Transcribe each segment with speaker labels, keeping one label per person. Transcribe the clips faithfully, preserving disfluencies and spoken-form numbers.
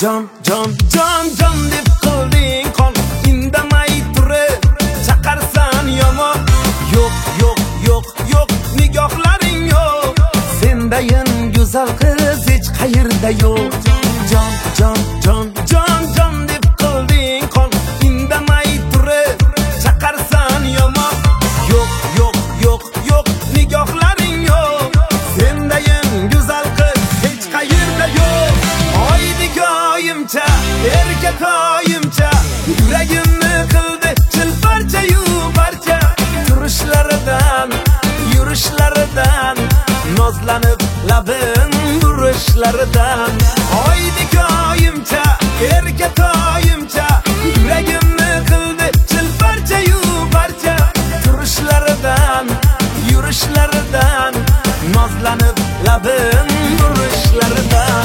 Speaker 1: Jon, jon, jon, jon deb qilding qon, indamay turib chaqarsan yomon. Yo'q, yo'q, yo'q, yo'q, nigohlaring yo'q. Sendayin go'zal qiz hech qayerda yo'q. Jon, jon, jon, jon, jon deb qilding qon, indamay turib chaqarsan yomon. Yo'q, yo'q, yo'q, yo'q, nigohlaring yo'q. Sendayin go'zal qiz hech qayerda yo'q. Oydigoyimcha, erkatoyimcha, yuragimni qildi chilparcha-yu barcha. Turishlaridan, yurishlaridan, nozlanib labin burishlaridan. Oydigoyimcha, erkatoyimcha, yuragimni qildi chilparcha-yu barcha. Turishlaridan, yurishlaridan, nozlanib labin burishlaridan.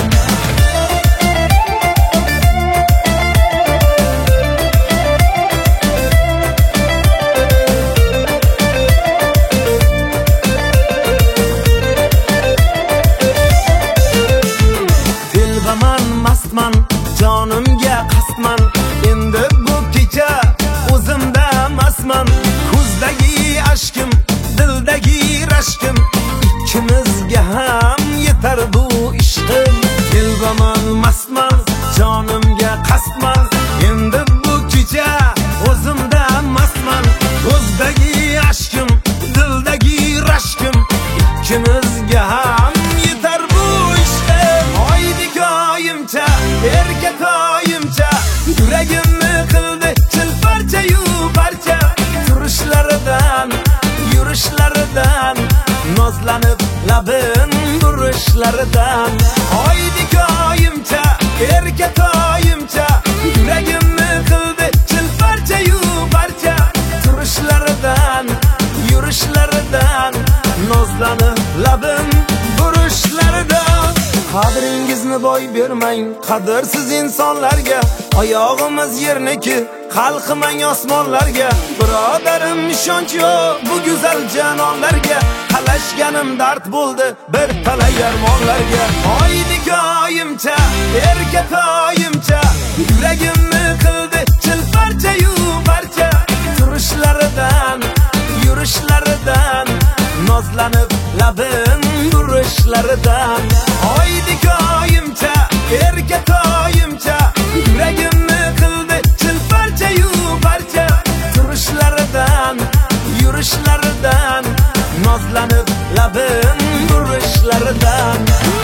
Speaker 1: Mastman, jonimga qasdman, endi bu kecha o'zimda masman. Ko'zdagi ashkim, dildagi rashkim, ikkimizga ham yetar bu ishqim. Dilbaman, mastman, jonimga qasdman, endi bu kecha o'zimda masman. Ko'zdagi ashkim, dildagi rashkim, ikkimizga ham yetar bu ishqim. Oydigoyimcha, erkatoyimcha, yuragimni qildi chilparcha-yu barcha. Turishlaridan, yurishlaridan, nozlanib labin burishlaridan. Oydigoyimcha, erkatoyimcha, yuragimni qildi chilparcha-yu barcha. Turishlaridan, yurishlaridan, nozlanib labin burishlaridan. Qadringizni boy bermang qadrsiz insonlarga, oyog'imiz yerniki, qalqimang osmonlarga. Birodarim, ishonch yo'q bu go'zal janonlarga, qalashganim dard bo'ldi bir talay armonlarga. Oydigoyimcha, erkatoyimcha, yuragimni qildi chilparcha-yu barcha. Turishlaridan, yurishlaridan, nozlanib labin burishlaridan. Oydigoyimcha, erkatoyimcha, yuragimni qildi chilparcha-yu barcha. Turishlaridan, yurishlaridan, nozlanib labin burishlaridan.